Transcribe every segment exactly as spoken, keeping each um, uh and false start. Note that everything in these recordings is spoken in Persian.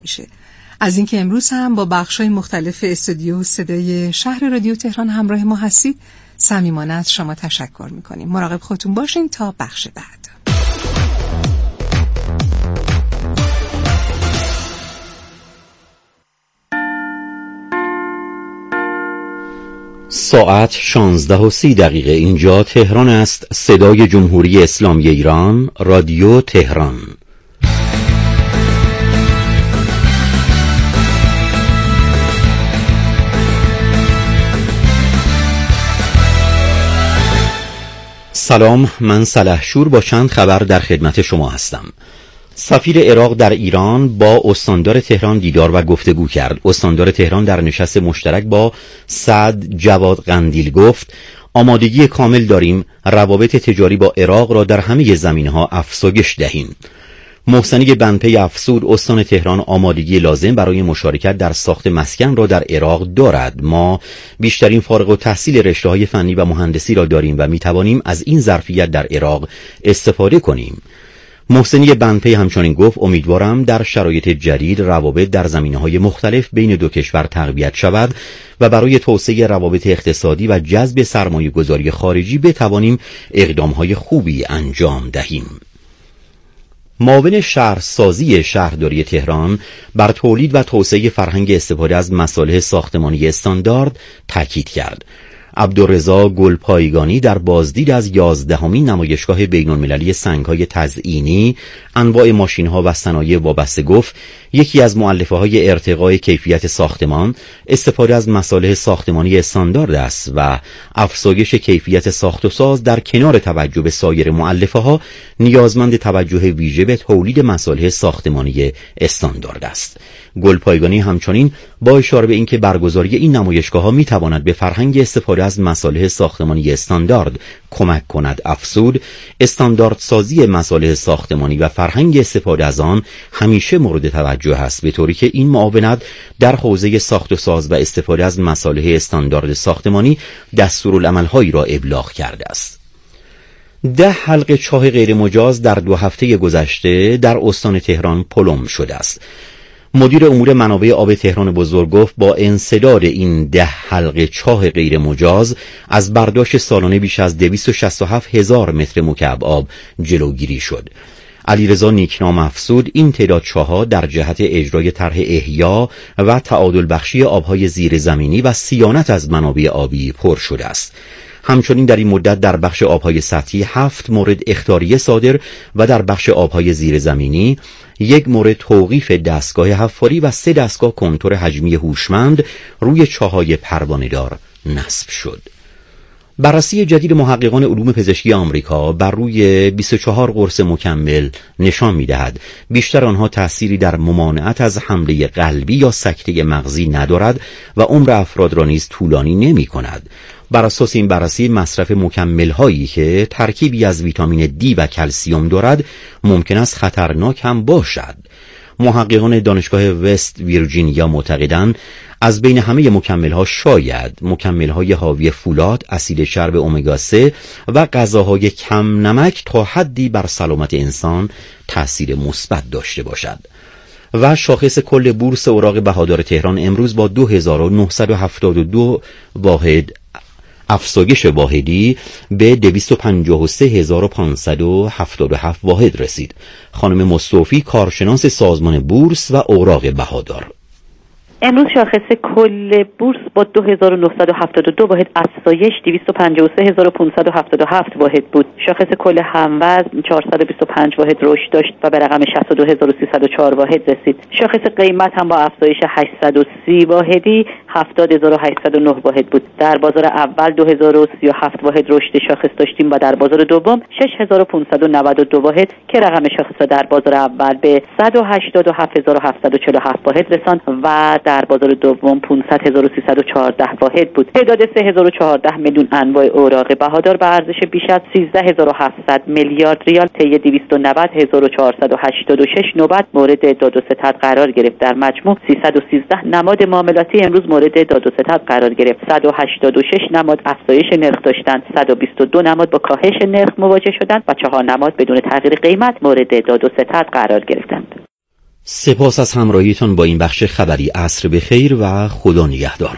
میشه. از اینکه امروز هم با بخش‌های مختلف استودیو صدای شهر رادیو تهران همراه ما هستید صمیمانه از شما تشکر میکنیم. مراقب خودتون باشین تا بخش بعد. ساعت شانزده و سی دقیقه اینجا تهران است. صدای جمهوری اسلامی ایران، رادیو تهران. سلام، من سلحشور با چند خبر در خدمت شما هستم. سفیر عراق در ایران با استاندار تهران دیدار و گفتگو کرد. استاندار تهران در نشست مشترک با سعد جواد قندیل گفت آمادگی کامل داریم روابط تجاری با عراق را در همه زمینه‌ها افزایش دهیم. محسنی بنپی افسود استان تهران آمادگی لازم برای مشارکت در ساخت مسکن را در عراق دارد. ما بیشترین فارغ التحصیل رشته‌های فنی و مهندسی را داریم و می‌توانیم از این ظرفیت در عراق استفاده کنیم. محسنی بنپی همچنین گفت امیدوارم در شرایط جدید روابط در زمینه‌های مختلف بین دو کشور تقویت شود و برای توسعه روابط اقتصادی و جذب سرمایه‌گذاری خارجی بتوانیم اقدام‌های خوبی انجام دهیم. معاون شهرسازی شهرداری تهران بر تولید و توسعه فرهنگ استفاده از مصالح ساختمانی استاندارد تاکید کرد. عبدالرضا گلپایگانی در بازدید از یازدهمین نمایشگاه بین‌المللی سنگ‌های تزئینی، انواع ماشین‌ها و صنایع وابسته گفت یکی از مؤلفه‌های ارتقای کیفیت ساختمان استفاده از مصالح ساختمانی استاندارد است و افزایش کیفیت ساخت و ساز در کنار توجه به سایر مؤلفه‌ها نیازمند توجه ویژه به تولید مصالح ساختمانی استاندارد است. گلپایگانی همچنین با اشاره به اینکه برگزاری این نمایشگاه‌ها می‌تواند به فرهنگ استفاده از مصالح ساختمانی استاندارد کمک کند افزود استانداردسازی مصالح ساختمانی و فرهنگ استفاده از آن همیشه مورد توجه است، به طوری که این معاونت در حوزه ساخت و ساز و استفاده از مصالح استاندارد ساختمانی دستورالعمل‌هایی را ابلاغ کرده است. ده حلقه چاه غیر مجاز در دو هفته گذشته در استان تهران پلم شده است. مدیر امور منابع آب تهران بزرگ گفت با انسداد این ده حلقه چاه غیر مجاز از برداشت سالانه بیش از دویست و شصت و هفت هزار متر مکعب آب جلوگیری شد. علیرضا نیکنام افزود این تعداد چاه‌ها در جهت اجرای طرح احیا و تعادل بخشی آبهای زیرزمینی و صیانت از منابع آبی پر شده است. همچنین در این مدت در بخش آبهای سطحی هفت مورد اخطاریه صادر و در بخش آبهای زیرزمینی یک مورد توقیف دستگاه حفاری و سه دستگاه کنتور حجمی هوشمند روی چاه‌های پروانه‌دار نصب شد. بررسی جدید محققان علوم پزشکی آمریکا بر روی بیست و چهار قرص مکمل نشان می‌دهد بیشتر آنها تأثیری در ممانعت از حمله قلبی یا سکته مغزی ندارد و عمر افراد را نیز طولانی نمی‌کند. بر اساس این بررسی مصرف مکمل‌هایی که ترکیبی از ویتامین دی و کلسیم دارد ممکن است خطرناک هم باشد. محققان دانشگاه وست ویرجینیا معتقدند از بین همه مکمل‌ها شاید مکمل‌های حاوی فولاد، اسید چرب امگا سه و غذاهای کم نمک تا حدی بر سلامت انسان تأثیر مثبت داشته باشد. و شاخص کل بورس اوراق بهادار تهران امروز با دو هزار و نهصد و هفتاد و دو واحد افزایش واحدی به دویست و پنجاه و سه هزار و پانصد و هفتاد و هفت واحد رسید. خانم مصطفی کارشناس سازمان بورس و اوراق بهادار: امروز شاخص کل بورس با دو هزار و نهصد و هفتاد و دو واحد افزایش دویست و پنجاه و سه هزار و پانصد و هفتاد و هفت واحد بود. شاخص کل هموزن چهارصد و بیست و پنج واحد رشد داشت و به رقم شصت و دو هزار و سیصد و چهار واحد رسید. شاخص قیمت هم با افزایش هشتصد و سی واحدی هفتاد هزار و هشتصد و نه واحد بود. در بازار اول دو هزار و سی و هفت واحد رشد شاخص داشتیم و در بازار دوم شش هزار و پانصد و نود و دو واحد که رقم شاخص در بازار اول به صد و هشتاد و هفت هزار و هفتصد و چهل و هفت واحد رساند و در بازار دوم پانصد هزار و سیصد و چهارده واحد بود. تعداد سه هزار و چهارده میلیون انواع اوراق بهادار به ارزش بیش از سیزده هزار و هفتصد میلیارد ریال طی دویست و نود هزار و چهارصد و هشتاد و شش نوبت مورد داد و ستد قرار گرفت. در مجموع سیصد و سیزده نماد معاملاتی امروز مورد داد و ستد قرار گرفت. صد و هشتاد و شش نماد افزایش نرخ داشتند، صد و بیست و دو نماد با کاهش نرخ مواجه شدند و چهار نماد بدون تغییر قیمت مورد داد و ستد قرار گرفتند. سپاس از همراهیتون با این بخش خبری. عصر بخیر و خدا نگهدار.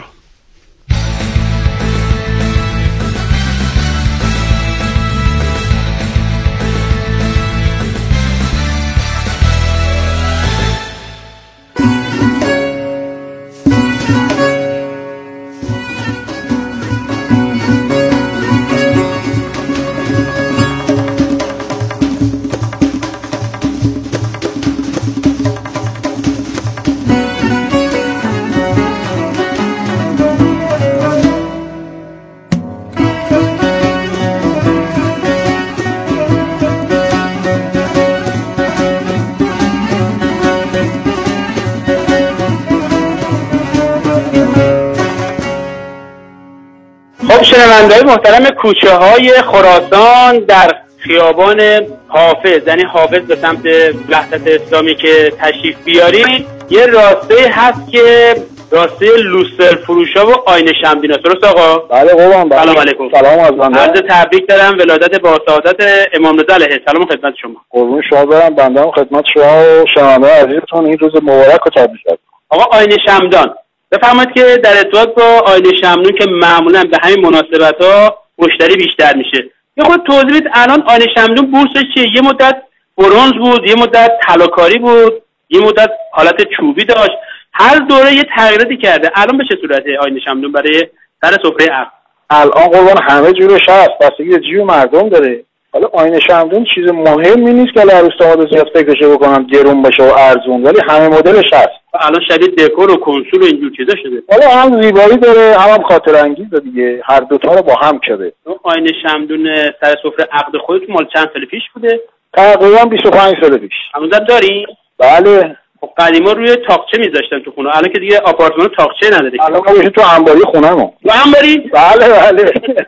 شنونده‌های محترم، کوچه های خراسان در خیابان حافظ، یعنی حافظ به سمت وحدت اسلامی که تشریف بیارید، یه راسته هست که راسته لوستر فروشا و آینه شمدین است. درست آقا؟ بله قربان. سلام علیکم. سلام از بنده. عرض تبریک دارم ولادت با سعادت امام رضا علیه السلام خدمت شما. قربون شما برم. بنده هم خدمت شما و شنونده عزیزتون این روز مبارک رو تبریک می‌گم. آقا آینه شمدان، بفرمایید که در ارتباط با آینه شمدون که معمولا به همین مناسبت‌ها مشتری بیشتر میشه، یه خود توضیح بدید الان آینه شمدون بورسش چیه؟ یه مدت برنز بود، یه مدت طلاکاری بود، یه مدت حالت چوبی داشت، هر دوره یه تغییراتی کرده. الان به چه صورته آینه شمدون برای سر سفره عقد؟ الان قربان همه جورش هست، بستگی به جیب مردم داره. حالا آینه شمدون چیز مهمی نیست که عروس داماد زیاد فکرشو بکنم گرون باشه و ارزون، ولی همه مدلش هست. الان شدید دکور و کنسول و اینجور چیزا شده. حالا هم زیبایی داره هم, هم خاطر انگیزه دیگه، هر دوتا رو با هم شده. آینه شمدون سر سفره عقد خودت مال چند سال پیش بوده؟ تقریبا بیست و پنج سال پیش. هنوزم داری؟ بله. خب قدیما روی تاقچه میذاشتن تو خونه، الان که دیگه آپارتمان تاقچه نداره. الان ما بشیم تو انباری خونه‌مون. تو انباری؟ بله بله.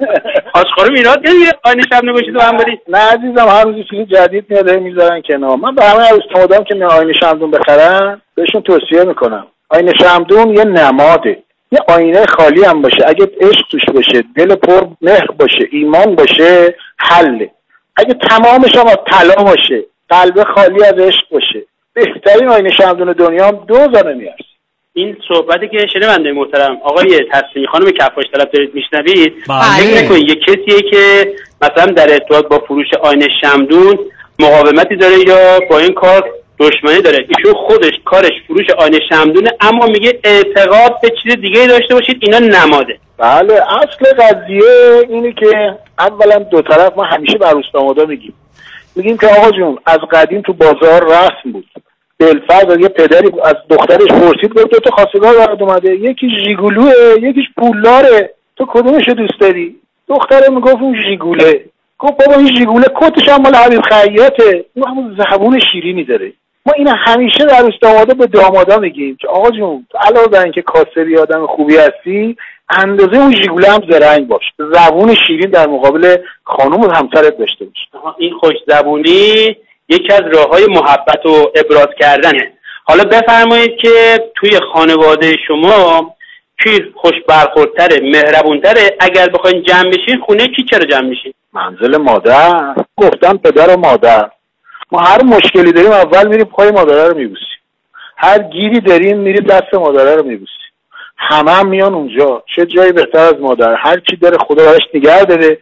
آشخارو میراد دیگه آینه شمدون باشید تو انباری؟ نه عزیزم، هر روز چیز جدید میاد میذارن کنار. من به همه عروس دامادام که میان آینه شمدون بخرن بهشون توصیه میکنم آینه شمدون یه نماده، یه آینه خالی هم باشه، اگه عشق توش باشه، دل پر مهر باشه، ایمان باشه، حله. اگه تمامش هم طلا باشه، قلب خالی از عشق باشه، بهترین آینه شمدون دنیا هم دو زانه میارزه. این صحبتی که شنونده محترم آقای تسلیمی خانم کفاش طلب دارید میشنوید، فکر نکنید یه کسیه که مثلا در ارتباط با فروش آینه شمدون مقاومتی داره یا با این کار دشمنی داره. ایشون خودش کارش فروش آینه شمدونه، اما میگه اعتقاد به چیز دیگه داشته باشید، اینا نماده. بله، اصل قضیه اینه که اولا دو طرف ما همیشه به عروس دامادا میگیم میگیم که آقا جون از قدیم تو بازار رسم بود، بالفرض یه پدری از دخترش پرسید گفت دو تا خواستگار برات اومده، یکی ژیگولوه یکیش پولداره، تو کدومشو دوست داری؟ دختره میگفت اون ژیگوله. گفت بابا این ژیگوله کتش هم مال حبیب خیاطه، اون همون زبون شیرینی داره. ما این همیشه در عروس دامادا به دامادا میگیم که آقا جون علاوه بر اینکه کاسبی آدم خوبی هستی، اندازه اون ژیگوله هم زرنگ باش، زبون شیرین در مقابل خانم و همسرت داشته باش. این خوش زبونی یکی از راه‌های محبت و ابراز کردنه. حالا بفرمایید که توی خانواده شما کی خوش برخوردتره، مهربونتره؟ اگر بخواید جمع بشین خونه کی چرا جمع میشین؟ منزل مادر. گفتم پدر و مادر. ما هر مشکلی داریم اول میریم پای مادر رو میبوسیم، هر گیری داریم میریم دست مادر رو میبوسیم. همه هم میان اونجا، چه جایی بهتر از مادر؟ هر چی داره خدا براش نگه داره،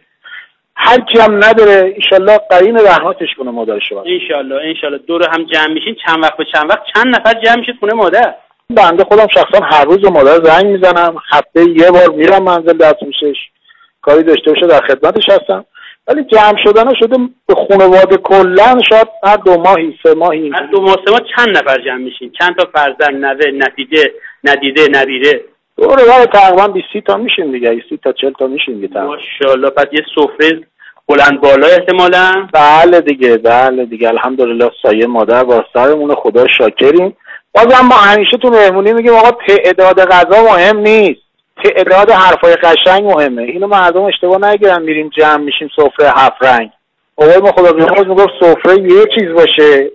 هر کی هم نداره انشالله قرین رحمتش کنه مادر شما. انشالله انشالله دور هم جمع میشین، چند وقت به چند وقت چند نفر جمع میشید خونه مادر؟ بنده خودم شخصا هر روز به مادر زنگ میزنم، هفته یه بار میرم منزل دستموشش، کاری داشته باشه در خدمتش هستم. ولی جمع شدن شده به خانواده کلا شاید هر دو ماهی سه ماهی. هر دو ماه سه ماه چند نفر جمع میشین؟ چند تا فرزند، نوه، نتیجه، ندیده، نبیره؟ دوره ولی تقریبا بیست تا میشین دیگه، بیست تا چهل تا میشین دیگه. ماشاءالله. پس یه سفره بلند بالا احتمالاً؟ بله دیگه، بله دیگه، الحمدلله سایه مادر با سرمون، خدا شاکریم. بازم ما همیشه تو مهمونی میگیم آقا تعداد غذا مهم نیست، تعداد حرفای قشنگ مهمه. اینو مردم اشتباه نگیرن، میریم جمع میشیم سفره هفت رنگ. آقای ما خدا بیامرز میگفت سفره یه چیز باشه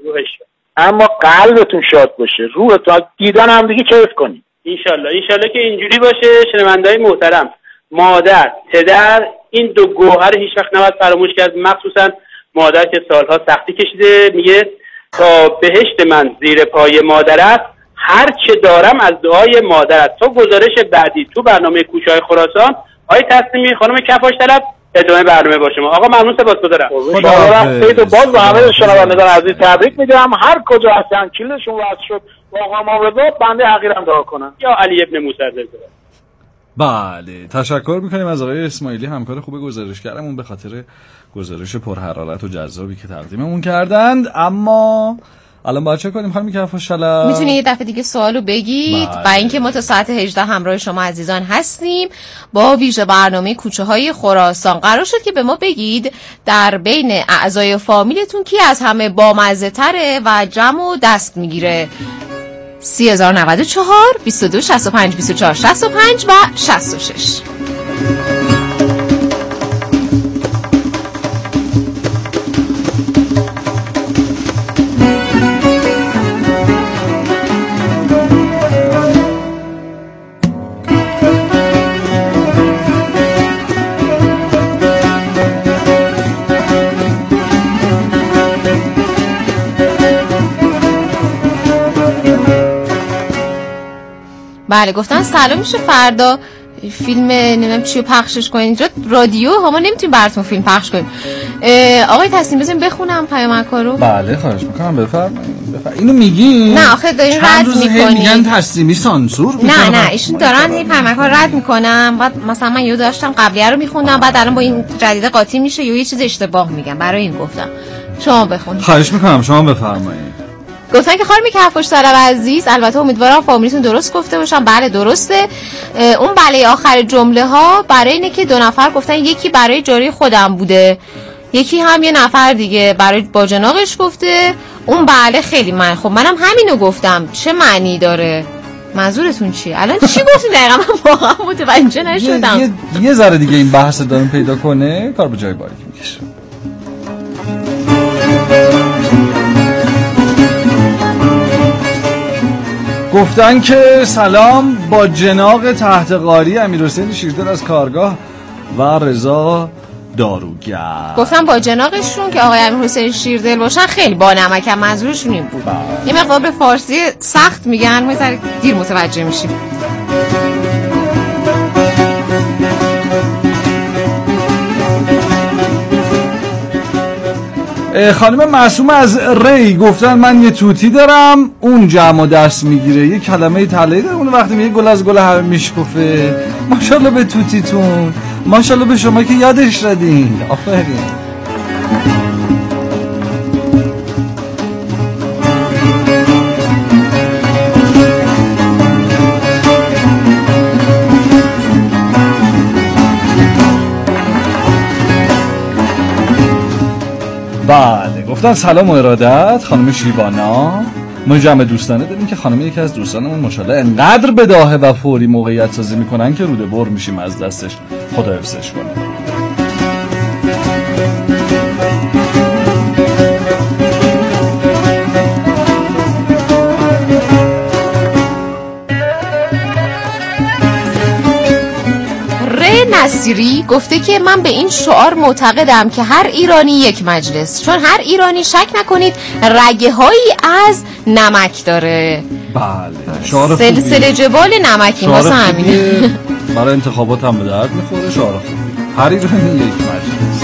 اما قلبتون شاد باشه، روحتون دیدن هم دیگه کیف کنید. انشالله انشالله که اینجوری باشه. شنونده‌های محترم، مادر، پدر، این دو گوهر هیچ وقت نباید فراموش کرد، مخصوصا مادر که سالها سختی کشیده. میگه تا بهشت من زیر پای مادر است، هر چه دارم از دعای مادر است. تا گزارش بعدی تو برنامه کوچه‌های خراسان. آقای تسلیمی، خانم کفاش طلب، ادامه برنامه با شما. آقا ممنون، سپاسگزارم. خدا باز به همه شنوندگان عزیز تبریک میگم. هر کجا هستن کلشون وصل شد با آقا امام رضا، بنده حقیرم دعا کنم یا علی ابن موسی رضا. بله، تشکر میکنیم از آقای اسماعیلی، همکار خوب گزارشگرمون، به خاطر گزارش پرحرارت و جذابی که تقدیممون کردند. اما الان باید چه کنیم خانم کفاش طلب؟ میتونید یه دفعه دیگه سوالو بگید و اینکه ما تا ساعت هجده همراه شما عزیزان هستیم با ویژه برنامه کوچه های خراسان. قرار شد که به ما بگید در بین اعضای فامیلتون کی از همه بامزه تره و جمع و دست میگیره. سی هزار و نود و چهار بیست و دو شصت و پنج بیست و چهار شصت و پنج و شصت و شش. بله، گفتن سلام میشه فردا فیلم نمیدونم چیو پخشش کنین. اینجا رادیو ها، ما نمیتونیم براتون فیلم پخش کنیم. آقای تسنیم بزنیم بخونم پیامک‌ها رو. بله خواهش میکنم، بفرمایید. بفرمایید. اینو میگین؟ نه آخه دارین رد میکنین. میگن تسلیمی سانسور میکنن. نه نه ایشون دارن این پیامک‌ها رد میکنن. بعد مثلا من یهو داشتم قبلیه رو میخوندم، بعد الان با این جدید قاطی میشه یا یه چیز اشتباه میگم، برای این گفتم. شما بخونید. خواهش میکنم، شما بفرمایید. گفتن که خانم کفاش طلب عزیز، البته امیدوارم فامیلیتون درست گفته باشم. بله درسته. اون بله آخر جمله ها برای اینه که دو نفر گفتن یکی برای جاری خودم بوده، یکی هم یه نفر دیگه برای باجناقش گفته. اون بله خیلی من خب منم همینو گفتم. چه معنی داره؟ منظورتون چیه؟ الان چی گفتین دقیقا؟ من واقعا متوجه نشدم. یه یه ذره دیگه این بحث دارم پیدا کنه کار به جای باریک میکشه. گفتن که سلام، با جناق تحت قاری امیرحسین شیردل از کارگاه و رضا داروگر. گفتن با جناقشون که آقای امیرحسین شیردل باشن خیلی با نمکم، منظورشون این بود. یه مقدار به فارسی سخت میگن، ما یه دیر متوجه میشیم. خانم معصوم از ری گفتن من یه توتی دارم، اون جمع و دست میگیره. یه کلمه طلایی داره، اون وقتی میگه گل از گل همه میشکفه. ماشاءالله به توتیتون، ماشاءالله به شما که یادش دادین. آفرین. بله، گفتن سلام و ارادت خانم شیوانا. ما جمع دوستانه داریم که خانم یکی از دوستانمون ماشاءالله انقدر بداهه و فوری موقعیت سازی میکنن که روده بر میشیم از دستش. خدا حفظش کنه. نصیری گفته که من به این شعار معتقدم که هر ایرانی یک مجلس، چون هر ایرانی شک نکنید رگه هایی از نمک داره. بله، شعار خوبی. سلسله جبال نمکی واسه همینه. برای انتخابات هم به درد میخوره. شعار خوبی. هر ایرانی یک مجلس.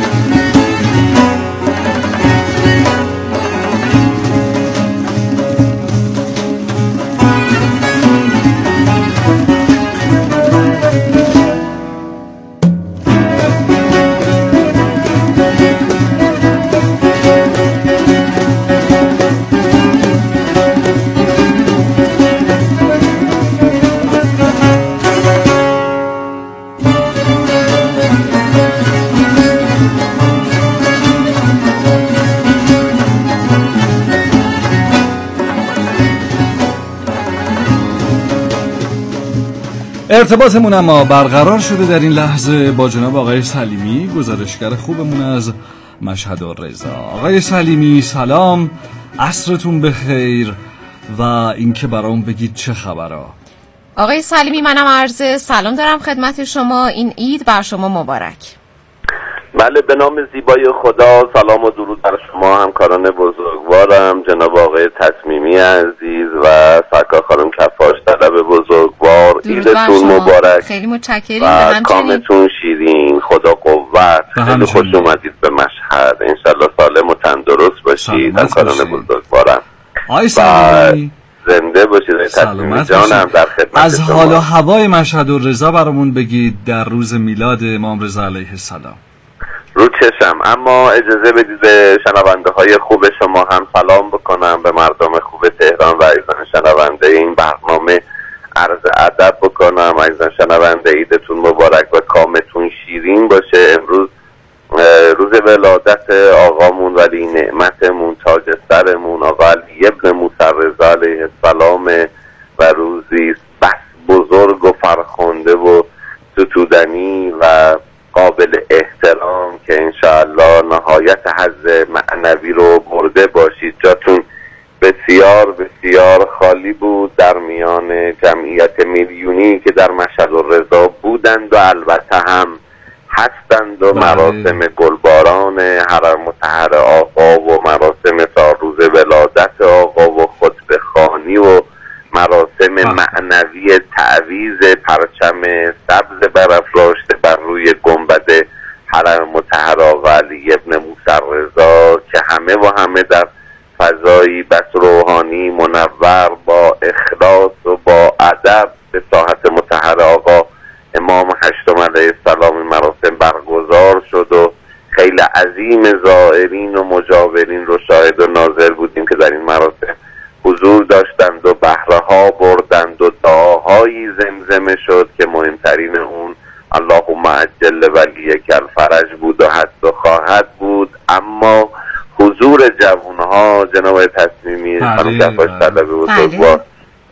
ارتباطمون اما برقرار شده در این لحظه با جناب آقای سلیمی، گزارشگر خوبمون از مشهد الرضا. آقای سلیمی سلام، عصرتون بخیر و اینکه برام بگید چه خبرها. آقای سلیمی منم عرض سلام دارم خدمت شما. این عید بر شما مبارک. بله، به نام زیبای خدا. سلام و درود بر شما همکاران بزرگوارم، جناب آقای تصمیمی عزیز و سرکار خانم کفاش طلب بزرگوار. عیدتون مبارک. خیلی متشکریم. و کامتون شیرین. خدا قوت. خیلی خوش اومدید به مشهد. انشالله سالم و تندرست باشید همکاران بزرگوارم. آقای سلیمی زنده باشید. تصمیمی جانم در خدمت شما. از حال و هوای مشهد و رضا برامون بگید در روز میلاد امام رضا علیه السلام. رو چشم، اما اجازه بدید به شنونده های خوب شما هم سلام بکنم، به مردم خوب تهران و عزیزان شنونده این برنامه عرض ادب بکنم. عزیزان شنونده، عیدتون مبارک و کامتون شیرین باشه. امروز روز ولادت آقامون ولی نعمتمون تاج سرمون آقا علی ابن موسی رضا علیه السلام و روزی بس بزرگ و فرخنده و ستودنی و قابل احترام که انشاءالله نهایت حظ معنوی رو برده باشید. جاتون بسیار بسیار خالی بود در میان جمعیت میلیونی که در مشهد و رضا بودند و البته هم هستند و مراسم گلباران حرم مطهر آقا و مراسم تا روز ولادت آقا و خطبه خوانی و مراسم معنوی تعویض پرچم سبز برافراشته بر روی گنبد حرم مطهر آقا علی ابن موسی رضا که همه و همه در فضایی بس روحانی منور با اخلاص و با ادب به ساحت مطهر آقا امام هشتم علیه السلام مراسم برگزار شد و خیلی عظیم زائرین و مجاورین رو شاهد و ناظر بودیم که در این مراسم حضور داشتند و بهره ها بردند و دعاهایی زمزمه شد که مهمترین اون اللهم عجل ولیک الفرج بود و هست و خواهد بود. اما حضور جوانها جناب تصمیمی خانم کفاش طلب بزرگوار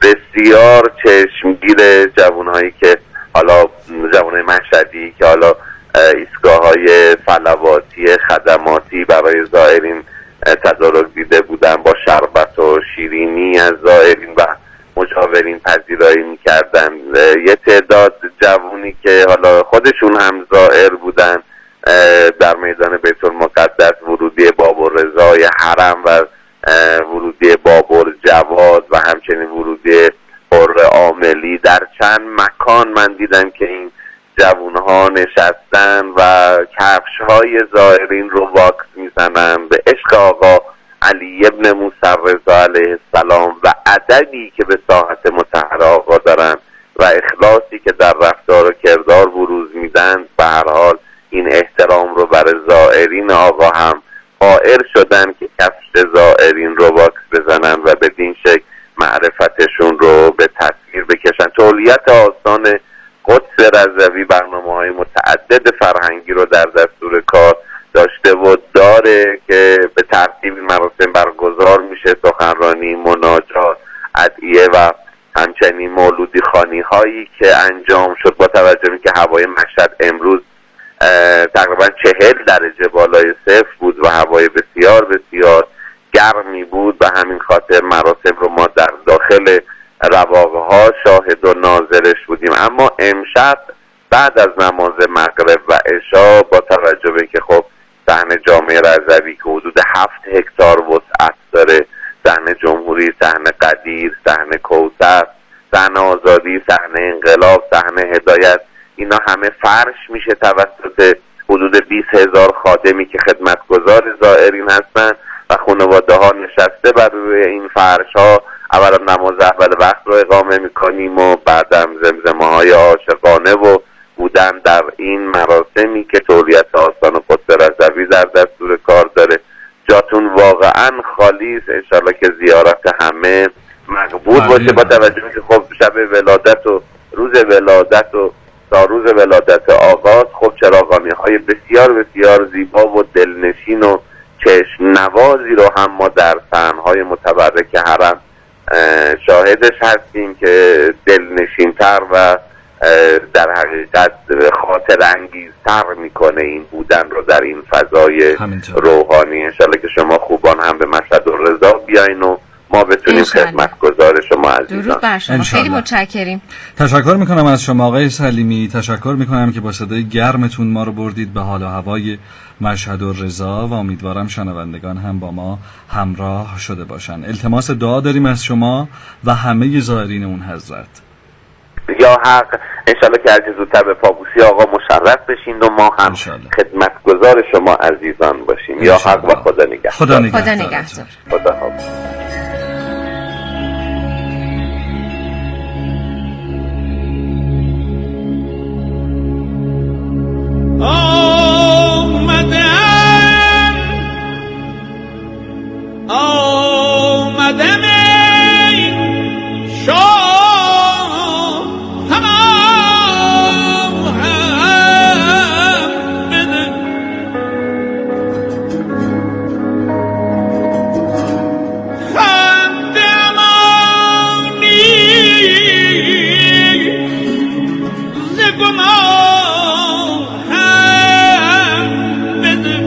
بسیار چشمگیر، جوانهایی که حالا جوانهای مشهدی که حالا ایستگاه های فلواتی خدماتی برای زائرین تدارک دیده بودن، با شربت و شیرینی از زائرین و مجاورین پذیرایی میکردن. یه تعداد جوونی که حالا خودشون هم زائر بودن در میدان بیت المقدس ورودی بابالرضای حرم و ورودی بابالجواد و همچنین ورودی حر عاملی در چند مکان من دیدم که این جوانها نشستن و کفش های زائرین رو واکس میزنن به عشق آقا علی ابن موسی رضا علیه السلام و ادبی که به ساحت مطهر آقا دارن و اخلاصی که در رفتار و کردار بروز میدن. به هر حال این احترام رو برای زائرین آقا هم قائل شدن که کفش زائرین رو واکس بزنن و بدین شکل معرفتشون رو به تصویر بکشن. تولیت آستان قدس رضوی برنامه‌های متعدد فرهنگی رو در دستور کار داشته و داره که به ترتیب این مراسم برگزار میشه، سخنرانی، مناجات، ادعیه و همچنین مولودی خوانی هایی که انجام شد. با توجه به که هوای مشهد امروز تقریبا چهل درجه بالای صفر بود و هوای بسیار بسیار گرمی بود، به همین خاطر مراسم رو ما در داخل رواقه ها شاهد و ناظرش بودیم. اما امشب بعد از نماز مغرب و عشا با توجه به که خب صحن جامع رضوی که حدود هفت هکتار وسعت داره، صحن جمهوری، صحن قدیر، صحن کوثر، صحن آزادی، صحن انقلاب، صحن هدایت، اینا همه فرش میشه توسط حدود بیست هزار خادمی که خدمتگزار زائرین هستن و خانواده ها نشسته بر روی این فرش ها. اولا نماز اول وقت رو اقامه میکنیم و بعدم زمزمه های عاشقانه و بودن در این مراسمی که تولیت آستان و قدس رضوی در دستور کار داره. جاتون واقعا خالی است. انشالله که زیارت همه مقبول باشه، با توجه که خب شب ولادت و روز ولادت و تا روز ولادت آغاز خب چراغانی های بسیار بسیار زیبا و دلنشین و چشم نوازی رو هم ما در صحنهای متبرک حرم شاهدش هستیم که دلنشین‌تر و در حقیقت خاطر انگیزتر میکنه این بودن رو در این فضای روحانی. انشالله که شما خوبان هم به مشهد و رضا بیاین و ما بتونیم خدمتگزار شما عزیزان. درود بر شما، خیلی متشکریم. تشکر میکنم از شما آقای سلیمی، تشکر میکنم که با صدای گرمتون ما رو بردید به حال و هوای مشهد و رضا و امیدوارم شنوندگان هم با ما همراه شده باشن. التماس دعا داریم از شما و همه زائرین اون حضرت. یا حق انشالله که هرچه زودتر به پابوسی آقا مشرف بشین و ما هم خدمتگزار شما عزیزان باشیم. یا حق و خدا نگهدار. خدا نگهدار. خدا نگهدار. خدا حافظ. آمدم ای شاه هم بده خنده امانی ز گمان هم بده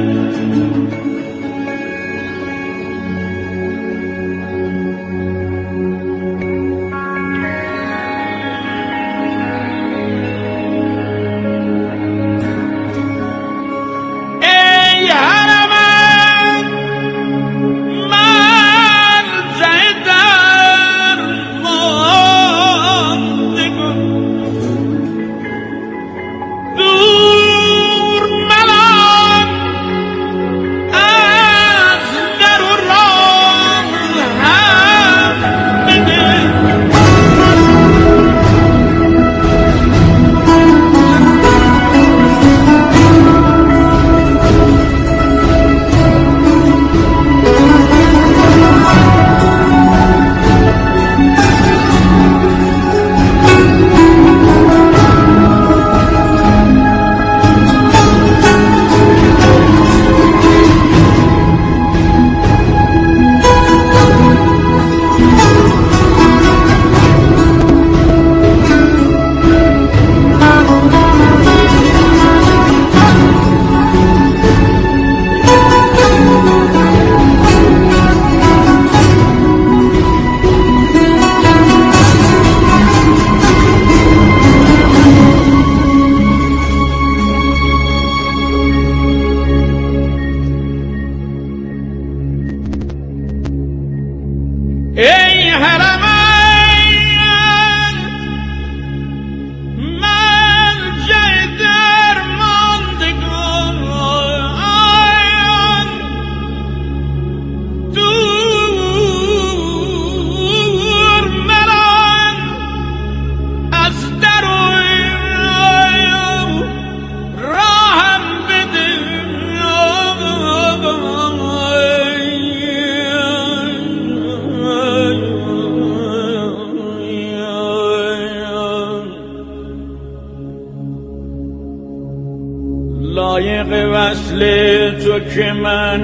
لایق وصل تو که من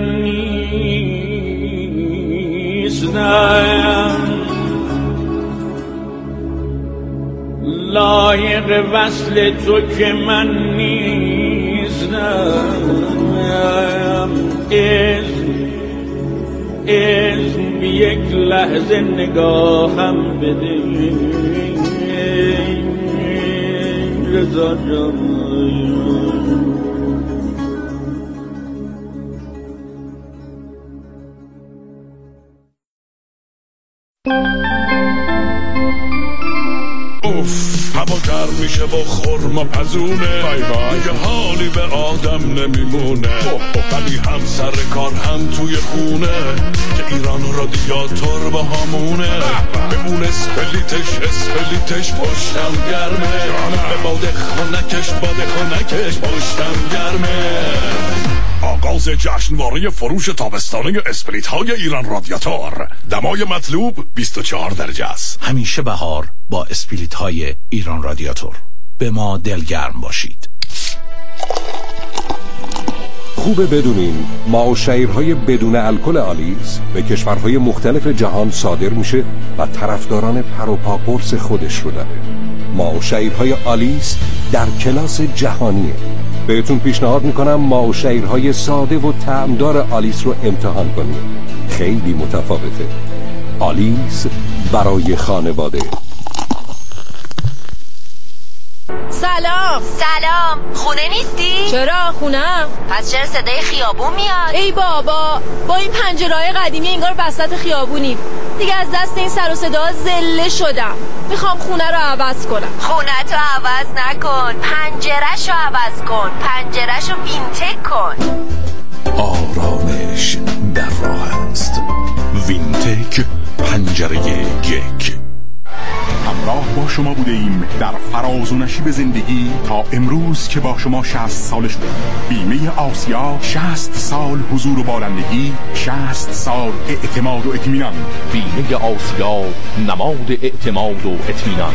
نیستم، لایق وصل تو که من نیستم. اسم اسم یک لحظه نگاهم بده رضا جان. اوف هوا گرم میشه و خرما پزونه، دیگه حالی به آدم نمیمونه، ولی هم سر کار هم توی خونه که ایران رادیاتور با همونه. به اون اسپلیتش اسپلیتش پشتم گرمه، به باده خونکش باده خونکش پشتم گرمه. آغاز جشنواره فروش تابستانه اسپلیت های ایران رادیاتور. دمای مطلوب بیست و چهار درجه است. همیشه بهار با اسپلیت های ایران رادیاتور. به ما دلگرم باشید. خوبه بدونین ما و شیرهای بدون الکل آلیس به کشورهای مختلف جهان صادر میشه و طرفداران پر و پا قرص خودش رو داره. ما و شیرهای آلیس در کلاس جهانیه. بهتون پیشنهاد میکنم ما و شیرهای ساده و طعمدار آلیس رو امتحان کنید. خیلی متفاوته. آلیس برای خانواده. سلام. سلام. خونه نیستی؟ چرا خونم؟ پس چرا صدای خیابون میاد؟ ای بابا، با این پنجره‌های قدیمی انگار وسط خیابونیم. دیگه از دست این سر و صدا زله شدم. میخوام خونه رو عوض کنم. خونه تو عوض نکن، پنجره‌شو عوض کن. پنجره‌شو وینتک کن. آرامش در راه است. وینتک پنجره یک. همراه با شما بوده ایم در فراز و نشیب زندگی تا امروز که با شما شصت ساله شده. بیمه آسیا، شصت سال حضور و بالندگی، شصت سال اعتماد و اطمینان. بیمه آسیا، نماد اعتماد و اطمینان.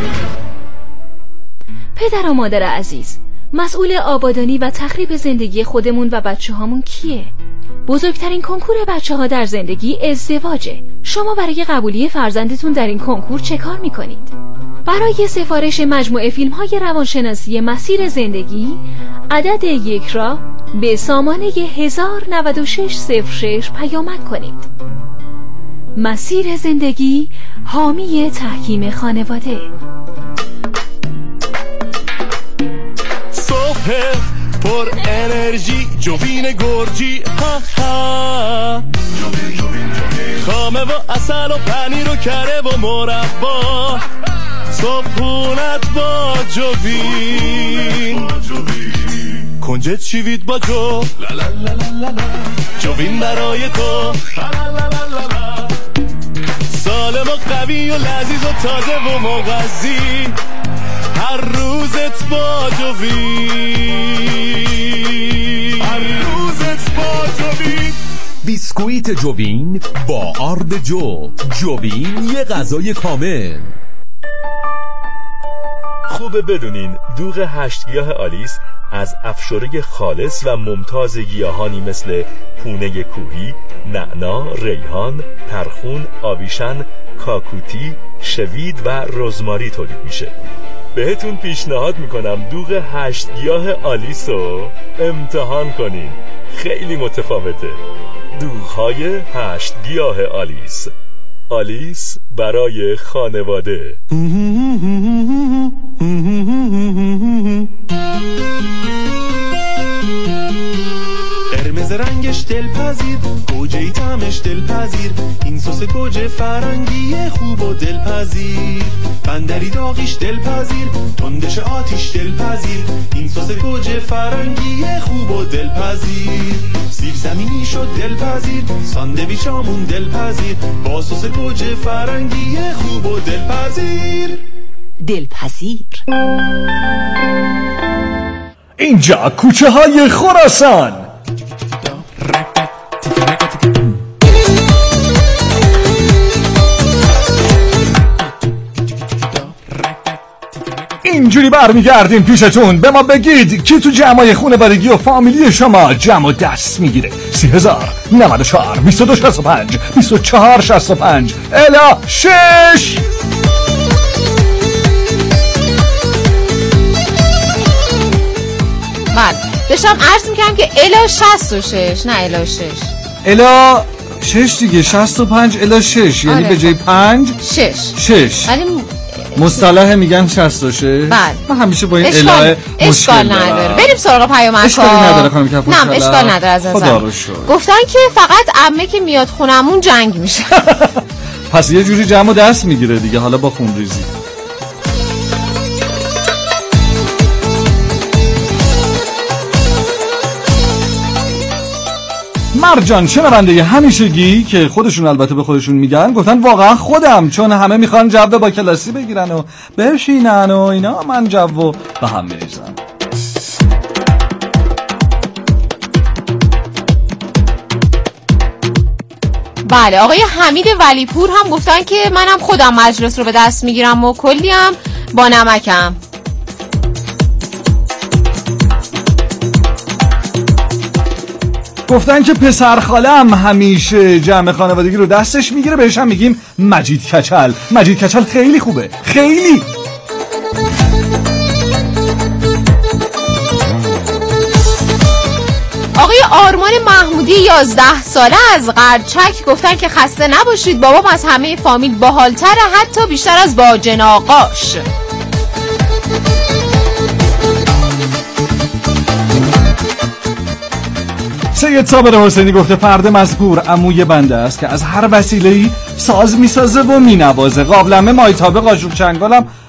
پدر و مادر عزیز، مسئول آبادانی و تخریب زندگی خودمون و بچه هامون کیه؟ بزرگترین کنکور بچه ها در زندگی ازدواجه. شما برای قبولی فرزندتون در این کنکور چه کار میکنید؟ برای سفارش مجموعه فیلم های روانشناسی مسیر زندگی عدد یک را به سامانه هزار و نود و شش صفر شش پیامک کنید. مسیر زندگی، حامی تحکیم خانواده. صبح پر انرژی، جوین گرجی، ها ها، خامه و اصل و پنیر و کره و مربا، صبحونت با جوین، کنجد شیوید با جو، جوین برای تو، سالم و قوی و لذیذ و تازه و مغذی، هر روزت با جوین، هر روزت با جوین. بیسکویت جوین با آرد جو. جوین یه غذای کامل. خوبه بدونین دوغ هشت گیاه آلیس از افشاره خالص و ممتاز گیاهانی مثل پونه کوهی، نعنا، ریحان، ترخون، آویشن، کاکوتی، شوید و رزماری تولید میشه. بهتون پیشنهاد میکنم دوغ هشت گیاه آلیس رو امتحان کنین، خیلی متفاوته. دوغ‌های هشت گیاه آلیس. آلیس برای خانواده. قرمز رنگش دلپذیر، گوجه طعمش دلپذیر، این سس گوجه فرنگی خوب و دلپذیر، بندری داغیش دلپذیر، تندش آتیش دلپذیر، این سس گوجه فرنگی خوب و دلپذیر، سیب زمینی شد دلپذیر، ساندویچامون دلپذیر، با سس گوجه فرنگی خوب و دلپذیر. دلپذیر. اینجا کوچه های خراسان. اینجوری برمیگردیم پیشتون. به ما بگید کی تو جمعای خانوادگی و فامیلی شما جمع و دست میگیره. سی هزار نود و چهار بیست و دو شصت و پنج بیست و چهار شصت و پنج الا شش. بله داشتم عرض میکنم که الا شصت و شش نه الا شش. الا شش دیگه، شصت و پنج الا شش. یعنی به جای پنج شش شش. ولی مصطلح میگن شصت و شش. بله من همیشه با این اله اشکال نداره. بریم سراغ پیامک. اشکالی نداره خانم کفوش. نه اشکال نداره. از نظر گفتن که فقط عمه که میاد خونمون جنگ میشه. پس یه جوری جمع و دست میگیره دیگه، حالا با خون ریزی. مرجان شنونده همیشگی که خودشون البته به خودشون میگن، گفتن واقعا خودم، چون همه میخوان جو با کلاسی بگیرن و بشینن و اینا، من جو به هم میریزم. بله آقای حمید ولیپور هم گفتن که منم خودم مجلس رو به دست میگیرم و کلیم با نمکم. گفتن که پسر خالم همیشه جمع خانوادگی رو دستش میگیره، بهش هم میگیم مجید کچل. مجید کچل خیلی خوبه، خیلی. آقای آقای آرمان محمودی یازده ساله از قرچک گفتن که خسته نباشید، بابام از همه فامیل باحال‌تره، حتی بیشتر از باجن آقاش. سید صابر حسینی گفته فرد مذکور عموی بنده است که از هر وسیله‌ای ساز میسازه و مینوازه. قابلمه، مایتابه، قاشق چنگالم